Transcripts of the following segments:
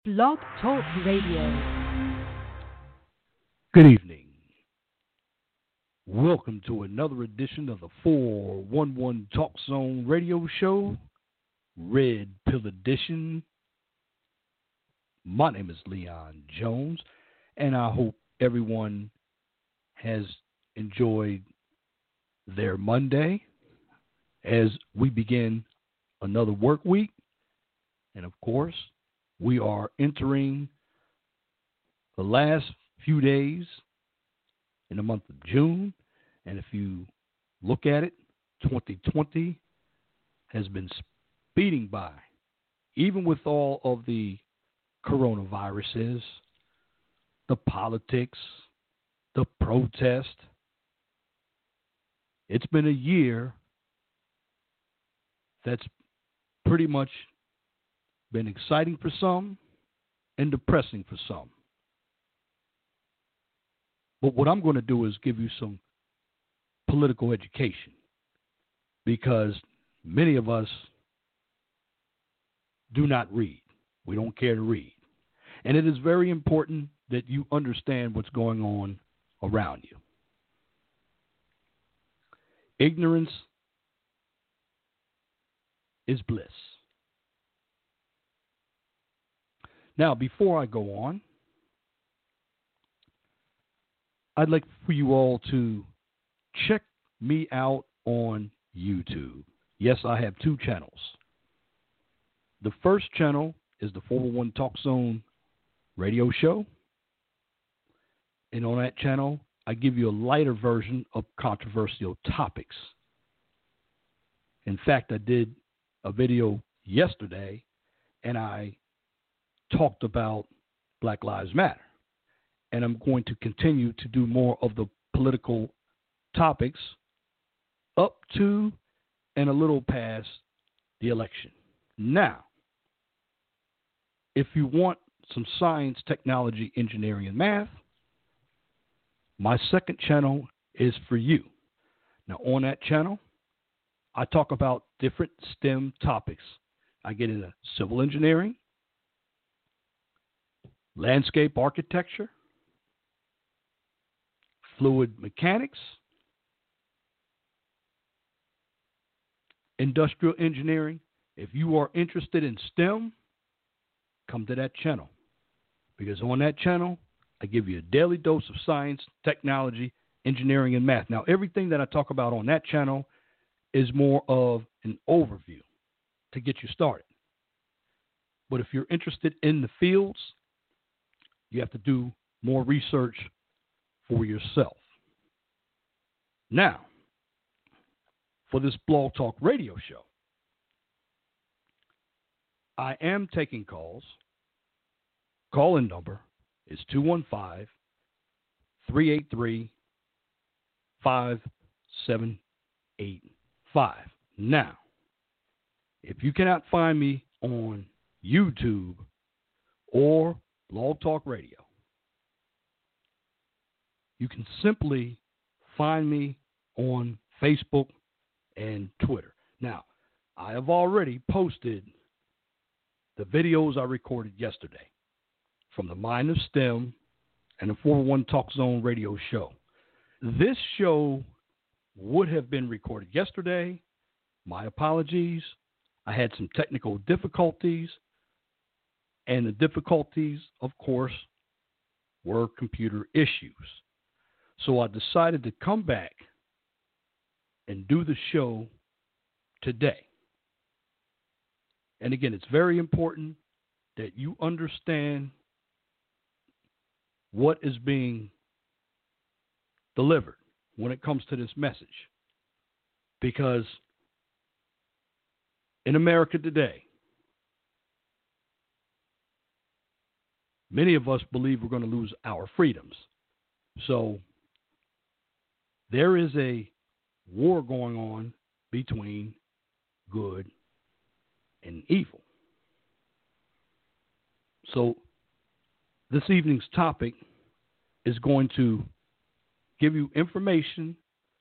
Blog Talk Radio. Good evening. Welcome to another edition of the 411 Talk Zone radio show, Red Pill Edition. My name is Leon Jones, and I hope everyone has enjoyed their Monday as we begin another work week. And of course, we are entering the last few days in the month of June. And if you look at it, 2020 has been speeding by. Even with all of the coronaviruses, the politics, the protest, it's been a year that's pretty much been exciting for some and depressing for some. But what I'm going to do is give you some political education, because many of us do not read. We don't care to read. And it is very important that you understand what's going on around you. Ignorance is bliss. Now, before I go on, I'd like for you all to check me out on YouTube. Yes, I have two channels. The first channel is the 401 Talk Zone radio show. And on that channel, I give you a lighter version of controversial topics. In fact, I did a video yesterday, and I talked about Black Lives Matter. And I'm going to continue to do more of the political topics up to and a little past the election. Now, if you want some science, technology, engineering, and math, my second channel is for you. Now, on that channel, I talk about different STEM topics. I get into civil engineering, landscape architecture, fluid mechanics, industrial engineering. If you are interested in STEM, come to that channel, because on that channel, I give you a daily dose of science, technology, engineering, and math. Now, everything that I talk about on that channel is more of an overview to get you started. But if you're interested in the fields, you have to do more research for yourself. Now, for this Blog Talk radio show, I am taking calls. Call-in number is 215-383-5785. Now, if you cannot find me on YouTube or Blog Talk Radio, you can simply find me on Facebook and Twitter. Now, I have already posted the videos I recorded yesterday from the Mind of STEM and the 401 Talk Zone radio show. This show would have been recorded yesterday. My apologies. I had some technical difficulties, and the difficulties, of course, were computer issues. So I decided to come back and do the show today. And again, it's very important that you understand what is being delivered when it comes to this message. Because in America today, many of us believe we're going to lose our freedoms. So there is a war going on between good and evil. So this evening's topic is going to give you information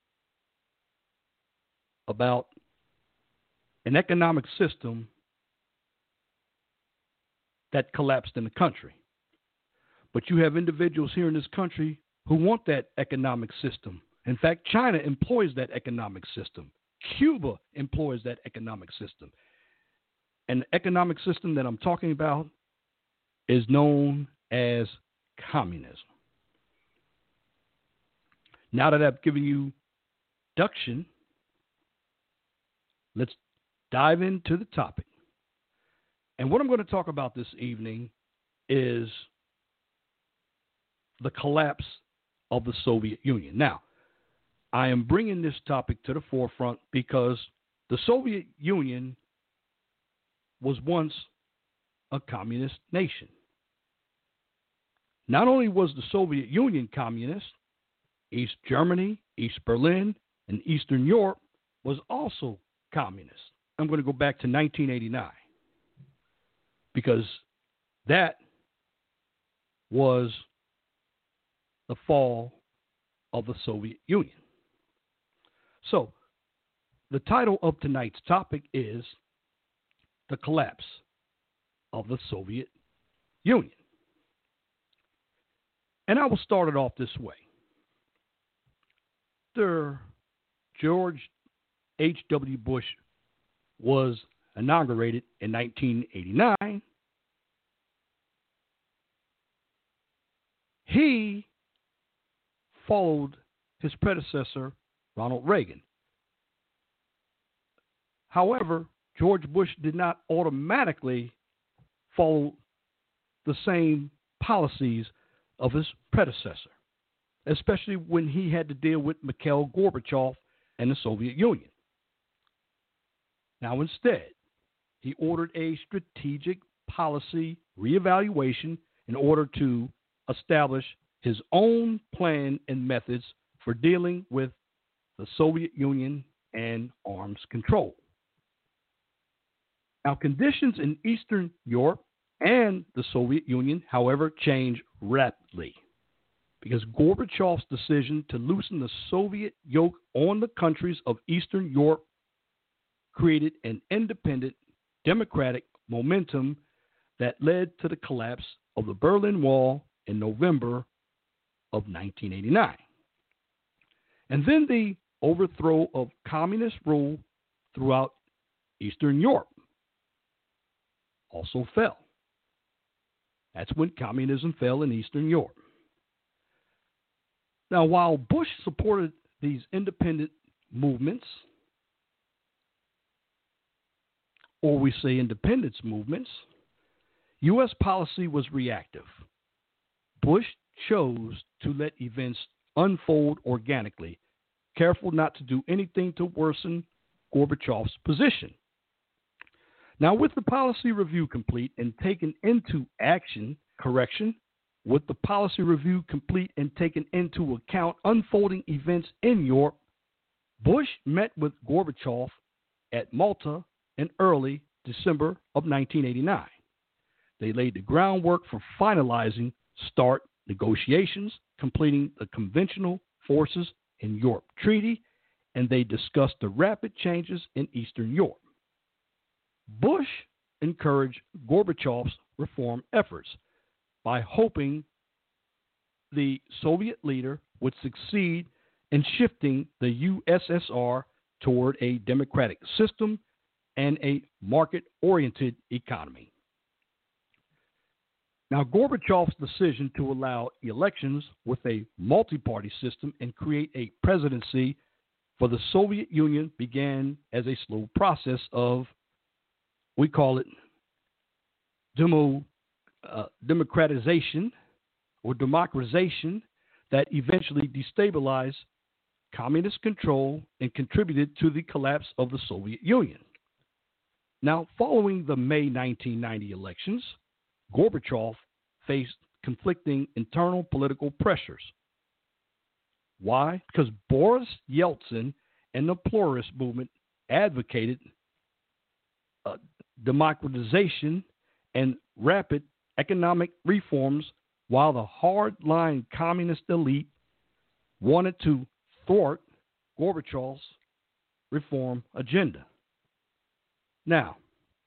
about an economic system that collapsed in the country. But you have individuals here in this country who want that economic system. In fact, China employs that economic system. Cuba employs that economic system. And the economic system that I'm talking about is known as communism. Now that I've given you introduction, let's dive into the topic. And what I'm going to talk about this evening is the collapse of the Soviet Union. Now, I am bringing this topic to the forefront because the Soviet Union was once a communist nation. Not only was the Soviet Union communist, East Germany, East Berlin, and Eastern Europe was also communist. I'm going to go back to 1989 because that was the fall of the Soviet Union. So, the title of tonight's topic is The Collapse of the Soviet Union. And I will start it off this way. After George H.W. Bush was inaugurated in 1989, he followed his predecessor, Ronald Reagan. However, George Bush did not automatically follow the same policies of his predecessor, especially when he had to deal with Mikhail Gorbachev and the Soviet Union. Now, instead, he ordered a strategic policy reevaluation in order to establish his own plan and methods for dealing with the Soviet Union and arms control. Now, conditions in Eastern Europe and the Soviet Union, however, changed rapidly because Gorbachev's decision to loosen the Soviet yoke on the countries of Eastern Europe created an independent democratic momentum that led to the collapse of the Berlin Wall in November of 1989. And then the overthrow of communist rule throughout Eastern Europe also fell. That's when communism fell in Eastern Europe. Now, while Bush supported these independent movements, or we say independence movements, U.S. policy was reactive. Bush chose to let events unfold organically, careful not to do anything to worsen Gorbachev's position. Now, with the policy review complete and taken into with the policy review complete and taken into account unfolding events in Europe, Bush met with Gorbachev at Malta in early December of 1989. They laid the groundwork for finalizing START negotiations, completing the Conventional Forces in Europe Treaty, and they discussed the rapid changes in Eastern Europe. Bush encouraged Gorbachev's reform efforts by hoping the Soviet leader would succeed in shifting the USSR toward a democratic system and a market-oriented economy. Now, Gorbachev's decision to allow elections with a multi-party system and create a presidency for the Soviet Union began as a slow process of, we call it democratization or democratization that eventually destabilized communist control and contributed to the collapse of the Soviet Union. Now, following the May 1990 elections, Gorbachev faced conflicting internal political pressures. Why? Because Boris Yeltsin and the pluralist movement advocated democratization and rapid economic reforms, while the hard-line communist elite wanted to thwart Gorbachev's reform agenda. Now,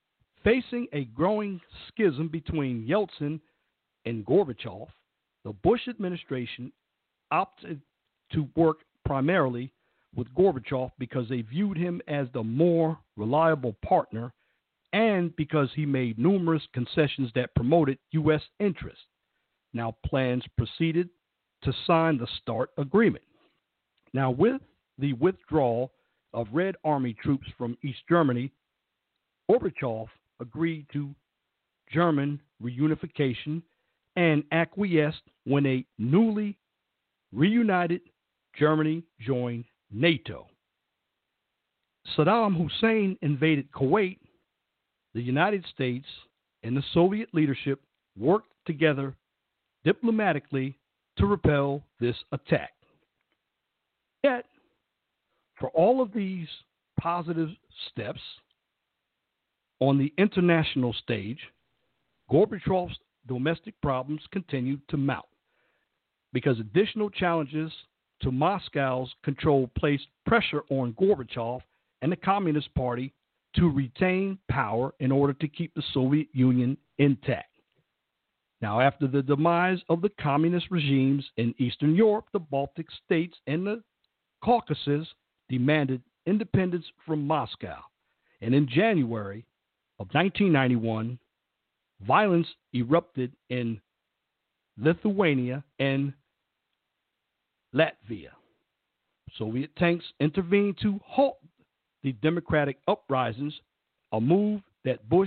Facing a growing schism between Yeltsin and Gorbachev, the Bush administration opted to work primarily with Gorbachev because they viewed him as the more reliable partner and because he made numerous concessions that promoted U.S. interests. Now, plans proceeded to sign the START agreement. Now, with the withdrawal of Red Army troops from East Germany, Gorbachev agreed to German reunification and acquiesced when a newly reunited Germany joined NATO. Saddam Hussein invaded Kuwait. The United States and the Soviet leadership worked together diplomatically to repel this attack. Yet, for all of these positive steps on the international stage, Gorbachev's domestic problems continued to mount because additional challenges to Moscow's control placed pressure on Gorbachev and the Communist Party to retain power in order to keep the Soviet Union intact. Now, after the demise of the communist regimes in Eastern Europe, the Baltic states and the Caucasus demanded independence from Moscow. And in January of 1991, violence erupted in Lithuania and Latvia. Soviet tanks intervened to halt the democratic uprisings, a move that Bush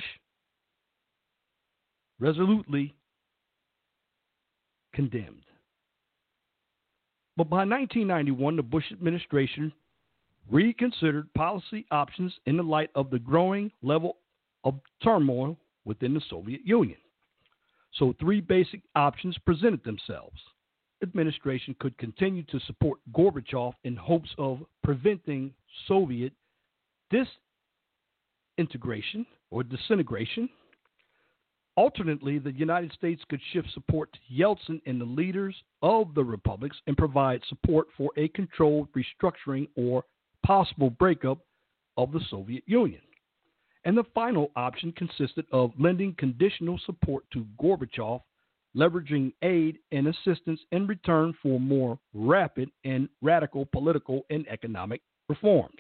resolutely condemned. But by 1991, the Bush administration reconsidered policy options in the light of the growing level of turmoil within the Soviet Union. So three basic options presented themselves. Administration could continue to support Gorbachev in hopes of preventing Soviet disintegration or disintegration. Alternately, the United States could shift support to Yeltsin and the leaders of the republics and provide support for a controlled restructuring or possible breakup of the Soviet Union. And the final option consisted of lending conditional support to Gorbachev, leveraging aid and assistance in return for more rapid and radical political and economic reforms.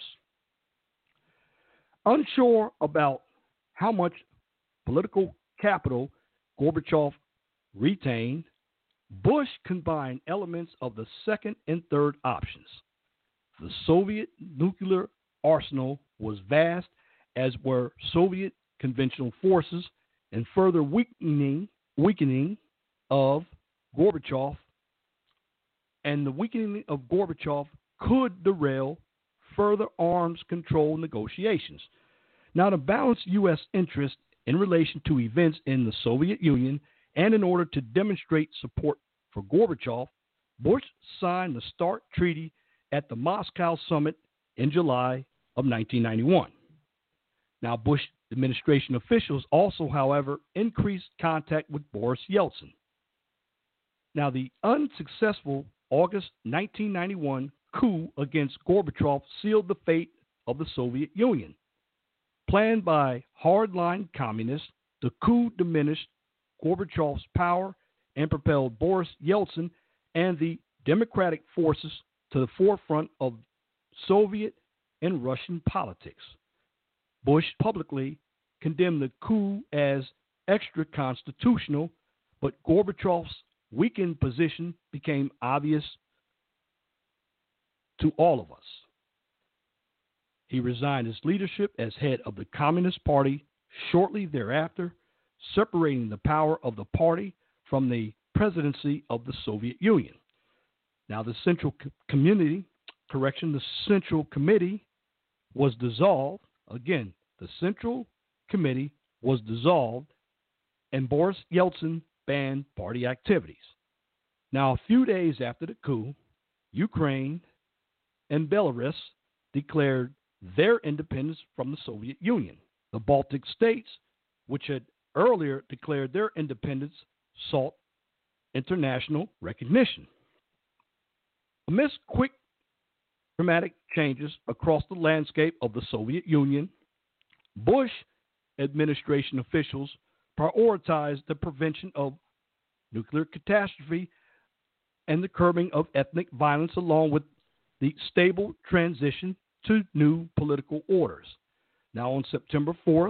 Unsure about how much political capital Gorbachev retained, Bush combined elements of the second and third options. The Soviet nuclear arsenal was vast, as were Soviet conventional forces, and further weakening of Gorbachev, and the weakening of Gorbachev could derail further arms control negotiations. Now, to balance U.S. interest in relation to events in the Soviet Union and in order to demonstrate support for Gorbachev, Bush signed the START Treaty at the Moscow summit in July of 1991. Now, Bush administration officials also, however, increased contact with Boris Yeltsin. Now, the unsuccessful August 1991 coup against Gorbachev sealed the fate of the Soviet Union. Planned by hardline communists, the coup diminished Gorbachev's power and propelled Boris Yeltsin and the democratic forces to the forefront of Soviet and Russian politics. Bush publicly condemned the coup as extra-constitutional, but Gorbachev's weakened position became obvious to all of us. He resigned his leadership as head of the Communist Party shortly thereafter, separating the power of the party from the presidency of the Soviet Union. Now, the Central Committee was dissolved. Again, the Central Committee was dissolved, and Boris Yeltsin banned party activities. Now, a few days after the coup, Ukraine and Belarus declared their independence from the Soviet Union. The Baltic states, which had earlier declared their independence, sought international recognition. Amidst quick, dramatic changes across the landscape of the Soviet Union, Bush administration officials prioritized the prevention of nuclear catastrophe and the curbing of ethnic violence, along with the stable transition to new political orders. Now, on September 4th,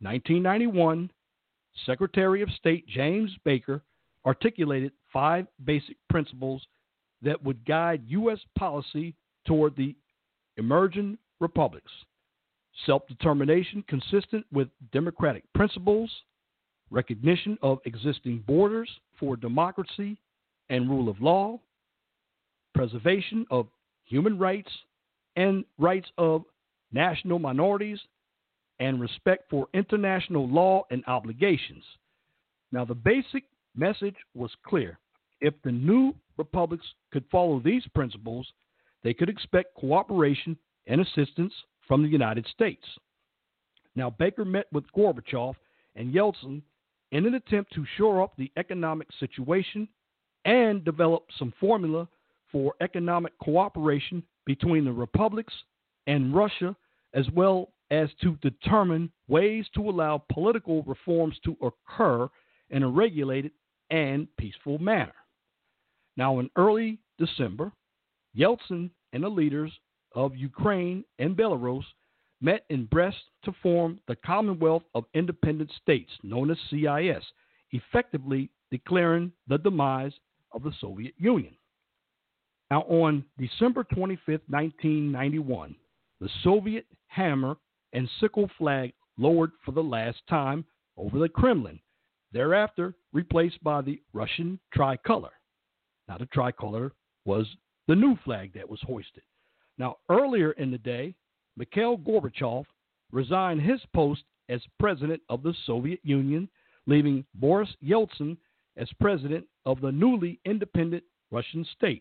1991, Secretary of State James Baker articulated 5 basic principles that would guide U.S. policy toward the emerging republics: self-determination consistent with democratic principles, recognition of existing borders for democracy and rule of law, preservation of human rights and rights of national minorities, and respect for international law and obligations. Now, the basic message was clear. If the new republics could follow these principles, they could expect cooperation and assistance from the United States. Now, Baker met with Gorbachev and Yeltsin in an attempt to shore up the economic situation and develop some formula for economic cooperation between the republics and Russia, as well as to determine ways to allow political reforms to occur in a regulated and peaceful manner. Now, in early December, Yeltsin and the leaders of Ukraine and Belarus met in Brest to form the Commonwealth of Independent States, known as CIS, effectively declaring the demise of the Soviet Union. Now, on December 25th, 1991, the Soviet hammer and sickle flag lowered for the last time over the Kremlin, thereafter replaced by the Russian tricolor. Now, the tricolor was the new flag that was hoisted. Now, earlier in the day, Mikhail Gorbachev resigned his post as president of the Soviet Union, leaving Boris Yeltsin as president of the newly independent Russian state.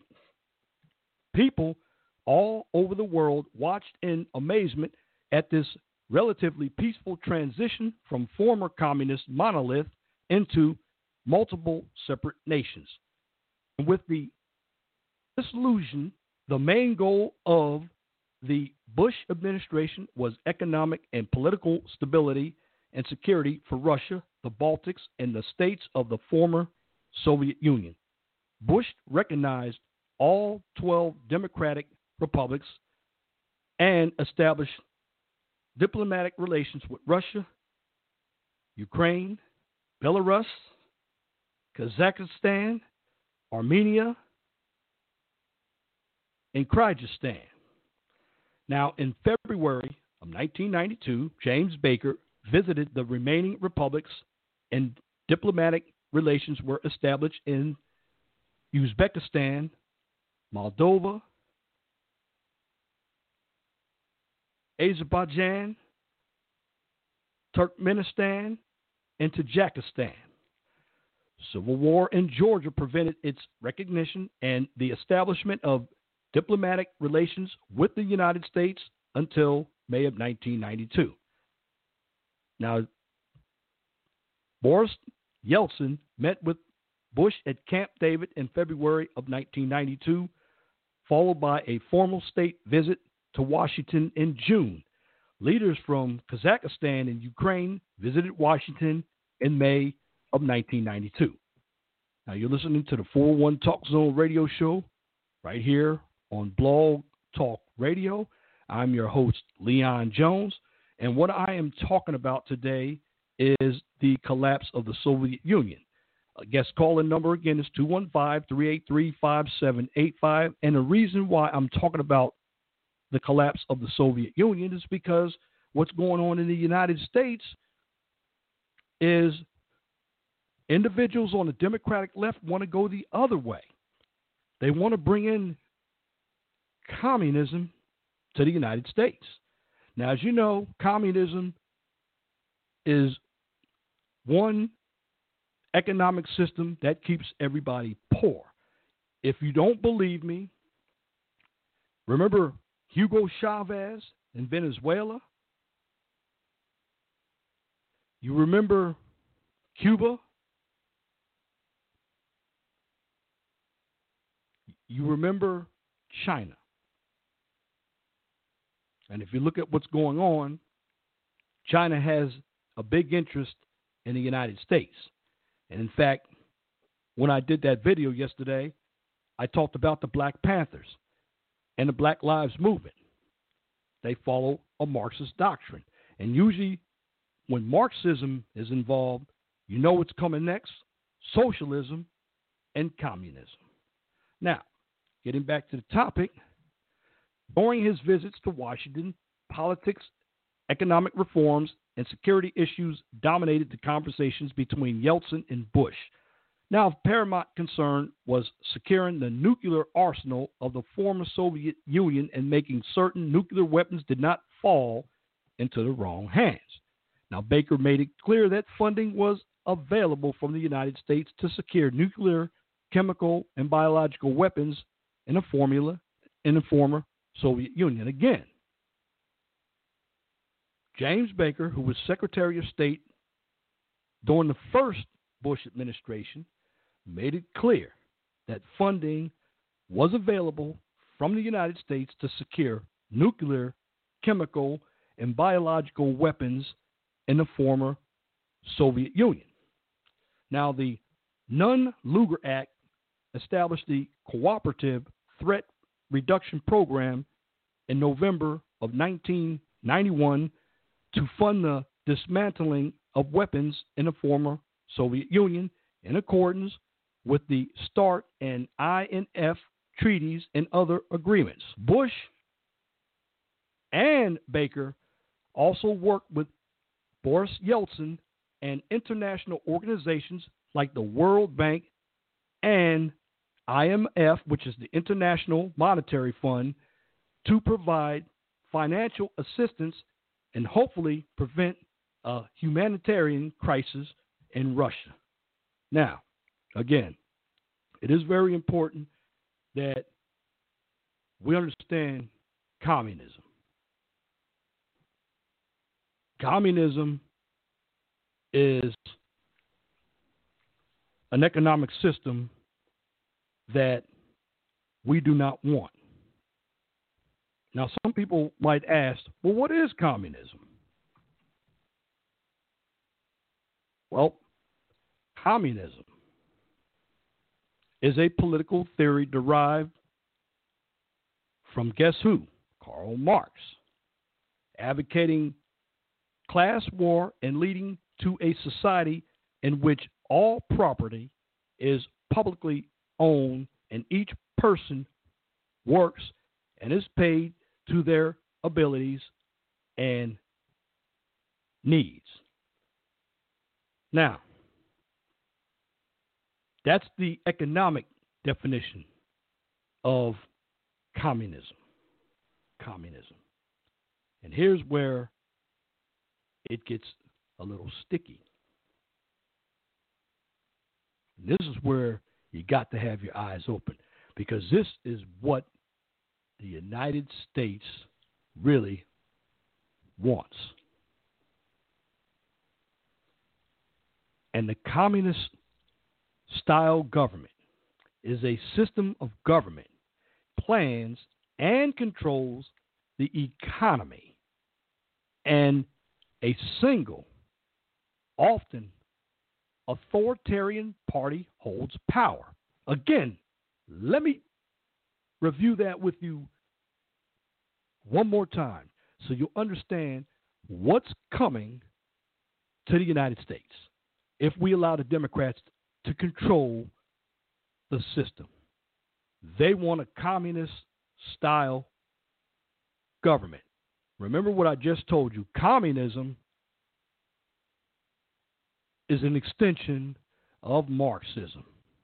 People all over the world watched in amazement at this relatively peaceful transition from former communist monolith into multiple separate nations. And with the dissolution, the main goal of the Bush administration was economic and political stability and security for Russia, the Baltics, and the states of the former Soviet Union. Bush recognized all 12 democratic republics and established diplomatic relations with Russia, Ukraine, Belarus, Kazakhstan, Armenia, and Kyrgyzstan. Now, in February of 1992, James Baker visited the remaining republics, and diplomatic relations were established in Uzbekistan, Moldova, Azerbaijan, Turkmenistan, and Tajikistan. Civil war in Georgia prevented its recognition and the establishment of diplomatic relations with the United States until May of 1992. Now, Boris Yeltsin met with Bush at Camp David in February of 1992, followed by a formal state visit to Washington in June. Leaders from Kazakhstan and Ukraine visited Washington in May of 1992. Now, you're listening to the 401 Talk Zone radio show right here on Blog Talk Radio. I'm your host, Leon Jones, and what I am talking about today is the collapse of the Soviet Union. Guest call-in number again is 215-383-5785, and the reason why I'm talking about the collapse of the Soviet Union is because what's going on in the United States is individuals on the Democratic left want to go the other way. They want to bring in communism to the United States. Now, as you know, communism is one economic system that keeps everybody poor. If you don't believe me, remember Hugo Chavez in Venezuela? You remember Cuba? You remember China? And if you look at what's going on, China has a big interest in the United States. And in fact, when I did that video yesterday, I talked about the Black Panthers and the Black Lives Movement. They follow a Marxist doctrine. And usually when Marxism is involved, you know what's coming next: socialism and communism. Now, getting back to the topic, during his visits to Washington, politics, economic reforms, and security issues dominated the conversations between Yeltsin and Bush. Now, of paramount concern was securing the nuclear arsenal of the former Soviet Union and making certain nuclear weapons did not fall into the wrong hands. Now, Baker made it clear that funding was available from the United States to secure nuclear, chemical, and biological weapons in the former Soviet Union. Again, James Baker, who was Secretary of State during the first Bush administration, made it clear that funding was available from the United States to secure nuclear, chemical, and biological weapons in the former Soviet Union. Now, the Nunn-Lugar Act established the Cooperative Threat Reduction Program in November of 1991 to fund the dismantling of weapons in the former Soviet Union in accordance with the START and INF treaties and other agreements. Bush and Baker also worked with Boris Yeltsin and international organizations like the World Bank and IMF, which is the International Monetary Fund, to provide financial assistance and hopefully prevent a humanitarian crisis in Russia. Now, again, it is very important that we understand communism. Communism is an economic system that we do not want. Now, some people might ask, well, what is communism? Well, communism is a political theory derived from guess who? Karl Marx, advocating class war and leading to a society in which all property is publicly owned and each person works and is paid to their abilities and needs. Now, that's the economic definition of communism. Communism. And here's where it gets a little sticky. This is where you got to have your eyes open, because this is what the United States really wants. And the communist style government is a system of government, plans, and controls the economy, and a single, often authoritarian party holds power. Again, let me review that with you one more time so you'll understand what's coming to the United States if we allow the Democrats to control the system. They want a communist-style government. Remember what I just told you. Communism is an extension of Marxism.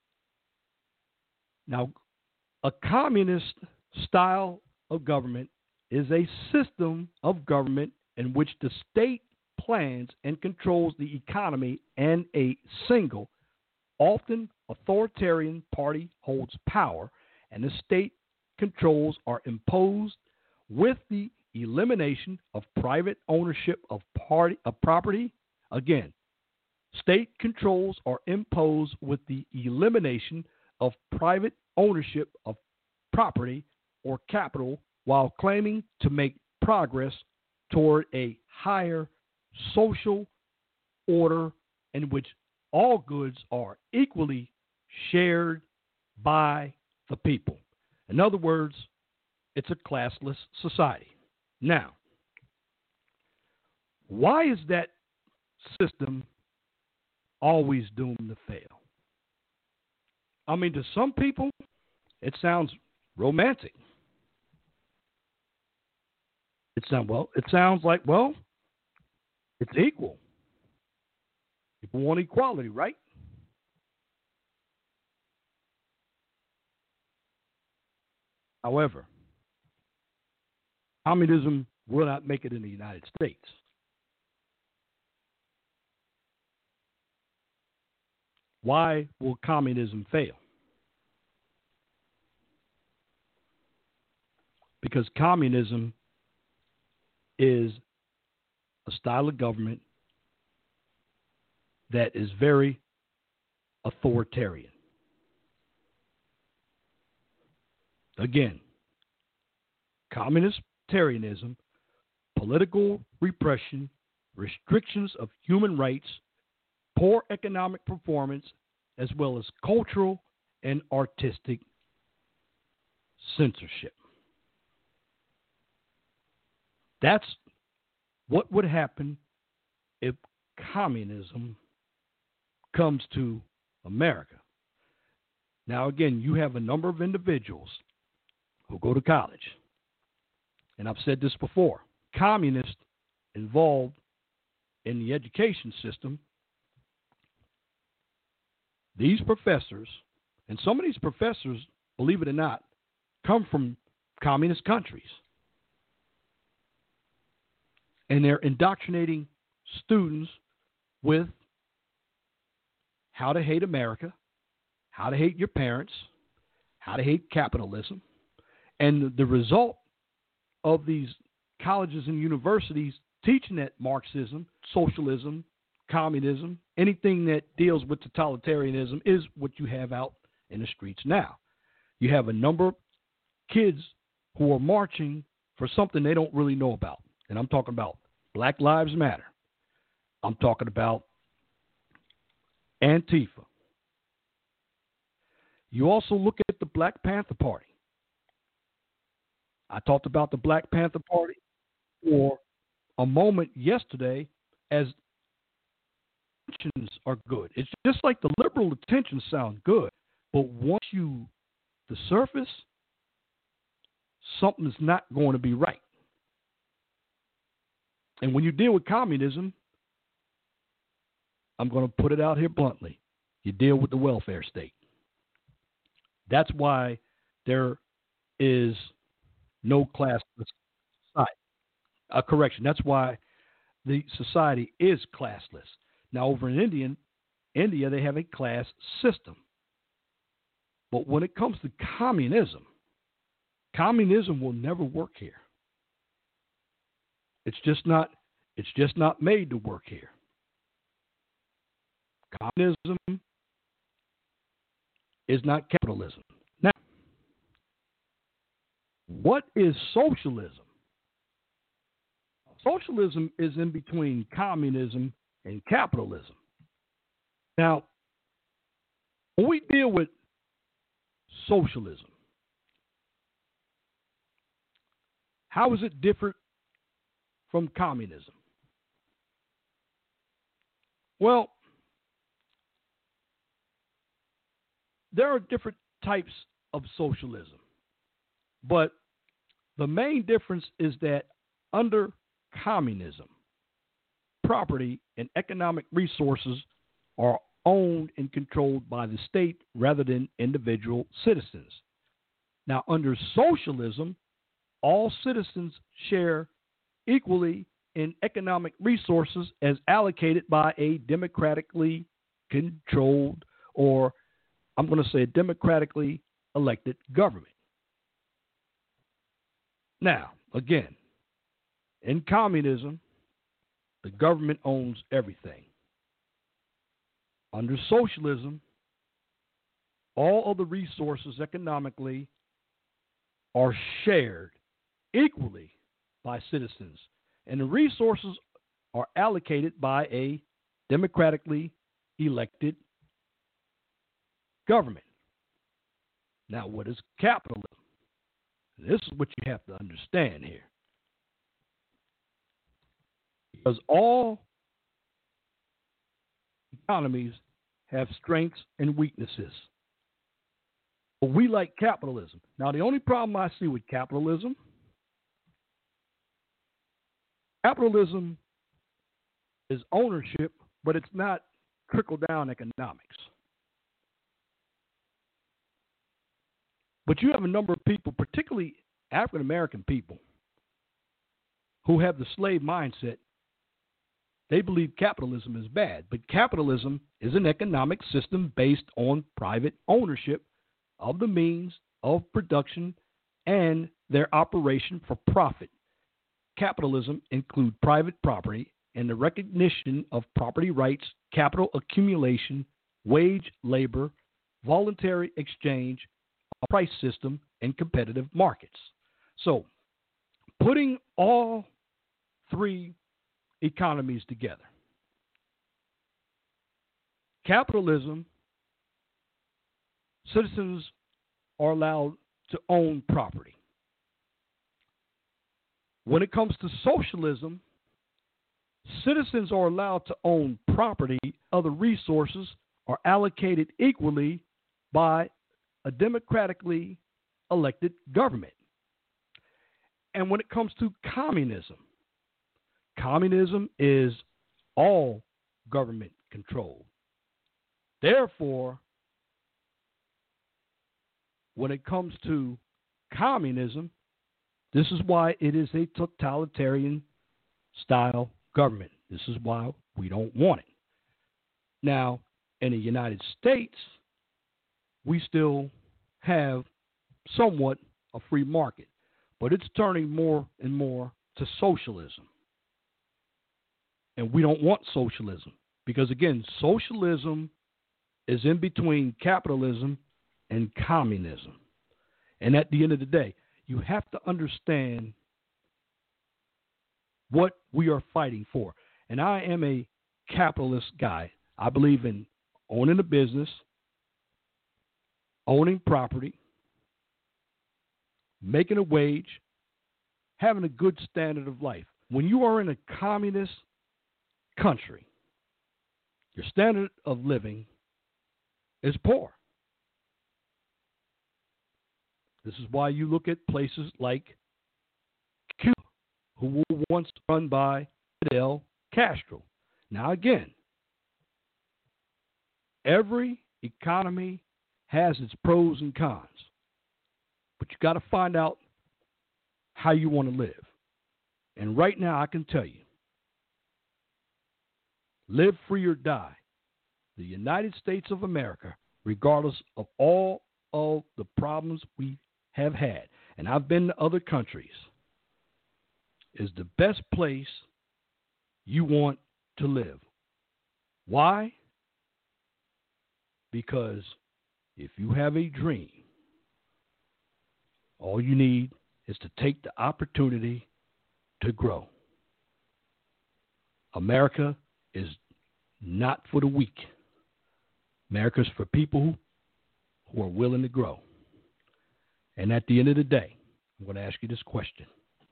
Now, a communist style of government is a system of government in which the state plans and controls the economy, and a single, often authoritarian party holds power, and the state controls are imposed with the elimination of private ownership of property. Again, state controls are imposed with the elimination of private ownership of property or capital, while claiming to make progress toward a higher social order in which all goods are equally shared by the people. In other words, it's a classless society. Now, why is that system always doomed to fail? I mean, to some people, it sounds romantic. It sounds like, well, it's equal. People want equality, right? However, communism will not make it in the United States. Why will communism fail? Because communism is a style of government that is very authoritarian. Again, communitarianism, political repression, restrictions of human rights, poor economic performance, as well as cultural and artistic censorship. That's what would happen if communism comes to America. Now, again, you have a number of individuals who go to college. And I've said this before. Communists involved in the education system, these professors, and some of these professors, believe it or not, come from communist countries. And they're indoctrinating students with how to hate America, how to hate your parents, how to hate capitalism. And the result of these colleges and universities teaching that Marxism, socialism, communism, anything that deals with totalitarianism is what you have out in the streets now. You have a number of kids who are marching for something they don't really know about. And I'm talking about Black Lives Matter. I'm talking about Antifa. You also look at the Black Panther Party. I talked about the Black Panther Party for a moment yesterday as intentions are good. It's just like the liberal intentions sound good, but once the surface, something's not going to be right. And when you deal with communism, I'm going to put it out here bluntly, you deal with the welfare state. That's why there is no classless society. Correction, that's why the society is classless. Now, over in India, they have a class system. But when it comes to communism will never work here. It's just not made to work here. Communism is not capitalism. Now, what is socialism? Socialism is in between communism and capitalism. Now, when we deal with socialism, how is it different from communism? Well, there are different types of socialism, but the main difference is that under communism, property and economic resources are owned and controlled by the state rather than individual citizens. Now, under socialism, all citizens share equally in economic resources as allocated by a democratically controlled, or I'm going to say a democratically elected government. Now, again, in communism, the government owns everything. Under socialism, all of the resources economically are shared equally by citizens, and the resources are allocated by a democratically elected government. Now, what is capitalism? This is what you have to understand here. Because all economies have strengths and weaknesses. But we like capitalism. Now, the only problem I see with capitalism is ownership, but it's not trickle-down economics. But you have a number of people, particularly African-American people, who have the slave mindset. They believe capitalism is bad, but capitalism is an economic system based on private ownership of the means of production and their operation for profit. Capitalism includes private property and the recognition of property rights, capital accumulation, wage labor, voluntary exchange, a price system, and competitive markets. So, putting all three economies together. Capitalism, citizens are allowed to own property. When it comes to socialism, citizens are allowed to own property. Other resources are allocated equally by a democratically elected government. And when it comes to communism, communism is all government controlled. Therefore, when it comes to communism, this is why it is a totalitarian style government. This is why we don't want it. Now, in the United States, we still have somewhat a free market, but it's turning more and more to socialism. And we don't want socialism because, again, socialism is in between capitalism and communism. And at the end of the day, you have to understand what we are fighting for. And I am a capitalist guy. I believe in owning a business, owning property, making a wage, having a good standard of life. When you are in a communist country, your standard of living is poor. This is why you look at places like Cuba, who were once run by Fidel Castro. Now, again, every economy has its pros and cons, but you got to find out how you want to live. And right now, I can tell you, live free or die. The United States of America, regardless of all of the problems we have had, and I've been to other countries, is the best place you want to live. Why? Because if you have a dream, all you need is to take the opportunity to grow. America is not for the weak. America is for people who are willing to grow. And at the end of the day, I'm going to ask you this question.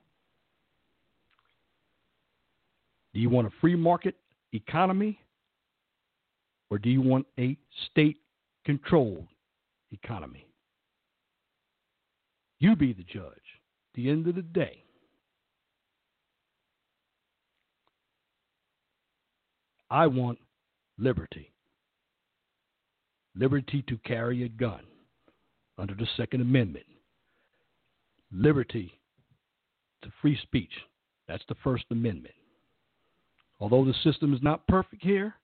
Do you want a free market economy, or do you want a state-controlled economy? You be the judge. At the end of the day, I want liberty. Liberty to carry a gun under the Second Amendment. Liberty to free speech. That's the First Amendment. Although the system is not perfect here,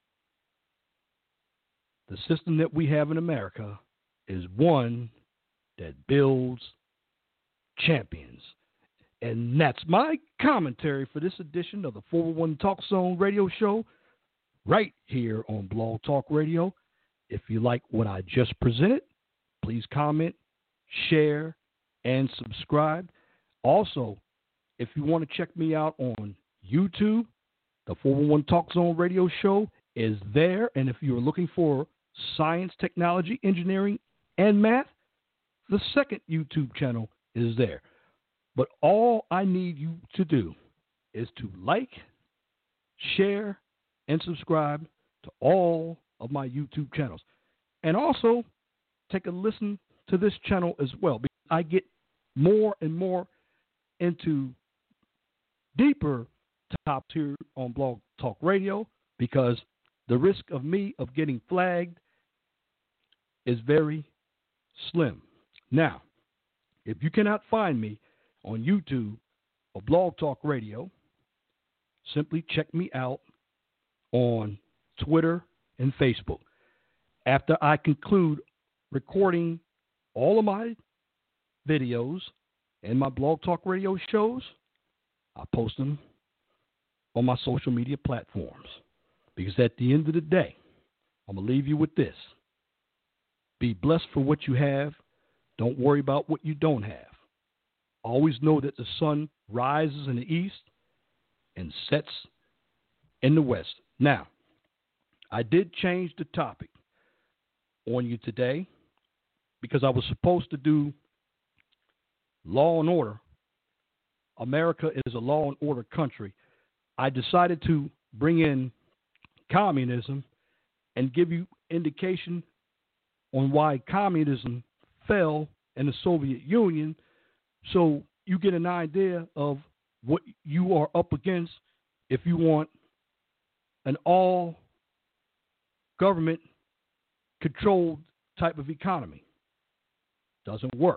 the system that we have in America is one that builds champions. And that's my commentary for this edition of the 401 Talk Zone radio show right here on Blog Talk Radio. If you like what I just presented, please comment, share, and subscribe. Also, if you want to check me out on YouTube, The 411 Talk Zone radio show is there. And if you're looking for science, technology, engineering, and math, the second YouTube channel is there. But all I need you to do is to like, share, and subscribe to all of my YouTube channels. And also take a listen to this channel as well, because I get more and more into deeper topics here on Blog Talk Radio, because the risk of me of getting flagged is very slim. Now, if you cannot find me on YouTube or Blog Talk Radio, simply check me out on Twitter and Facebook. After I conclude recording all of my videos and my Blog Talk Radio shows, I post them on my social media platforms. Because at the end of the day, I'm going to leave you with this. Be blessed for what you have. Don't worry about what you don't have. Always know that the sun rises in the east and sets in the west. Now, I did change the topic on you today because I was supposed to do law and order. America is a law and order country. I decided to bring in communism and give you indication on why communism fell in the Soviet Union, so you get an idea of what you are up against if you want an all government controlled type of economy. Doesn't work.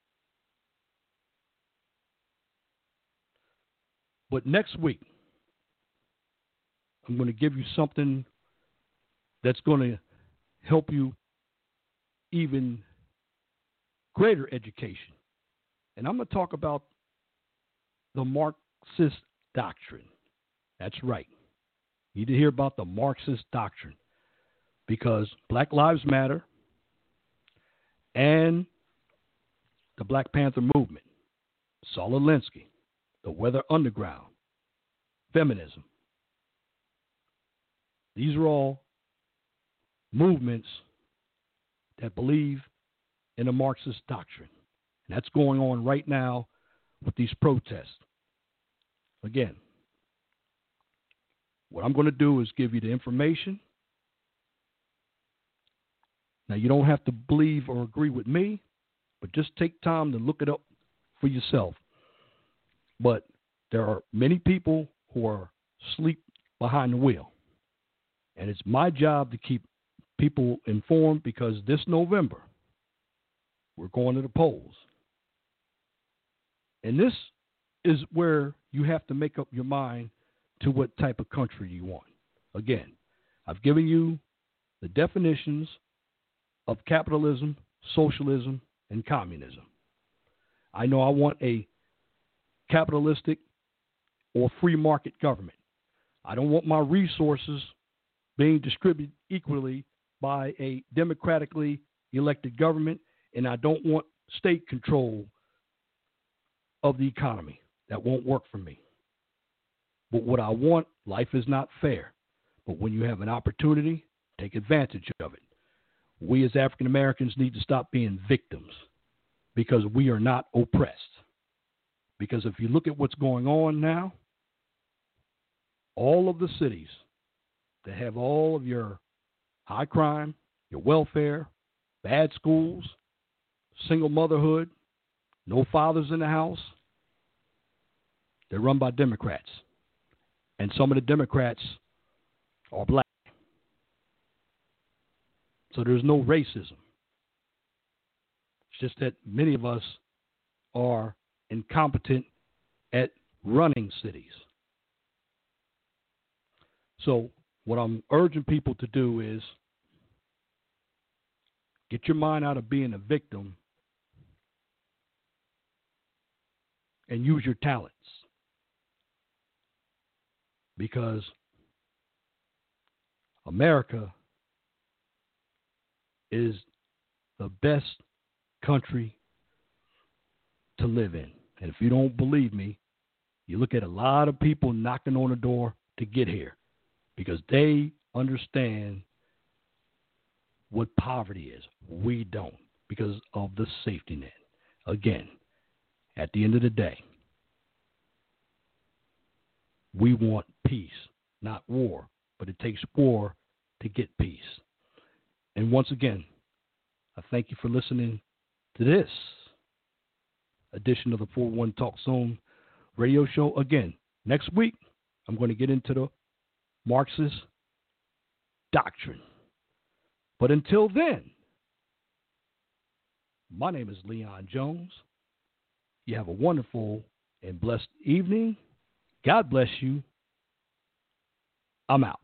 But next week, I'm going to give you something that's going to help you even greater education. And I'm going to talk about the Marxist doctrine. That's right. You need to hear about the Marxist doctrine, because Black Lives Matter and the Black Panther movement, Saul Alinsky, the Weather Underground, feminism, these are all movements that believe in the Marxist doctrine. And that's going on right now with these protests. Again, what I'm going to do is give you the information. Now, you don't have to believe or agree with me, but just take time to look it up for yourself. But there are many people who are asleep behind the wheel. And it's my job to keep people informed, because this November, we're going to the polls. And this is where you have to make up your mind to what type of country you want. Again, I've given you the definitions of capitalism, socialism, and communism. I know I want a capitalistic or free market government. I don't want my resources being distributed equally by a democratically elected government, and I don't want state control of the economy. That won't work for me. But what I want, life is not fair. But when you have an opportunity, take advantage of it. We as African Americans need to stop being victims, because we are not oppressed. Because if you look at what's going on now, all of the cities that have all of your high crime, your welfare, bad schools, single motherhood, no fathers in the house, they're run by Democrats. And some of the Democrats are black. So there's no racism. It's just that many of us are incompetent at running cities. So what I'm urging people to do is get your mind out of being a victim and use your talents. Because America is the best country to live in. And if you don't believe me, you look at a lot of people knocking on the door to get here because they understand what poverty is. We don't because of the safety net. Again, at the end of the day, we want peace, not war, but it takes war to get peace. And once again, I thank you for listening to this edition of the 411 Talk Zone radio show. Again, next week, I'm going to get into the Marxist doctrine. But until then, my name is Leon Jones. You have a wonderful and blessed evening. God bless you. I'm out.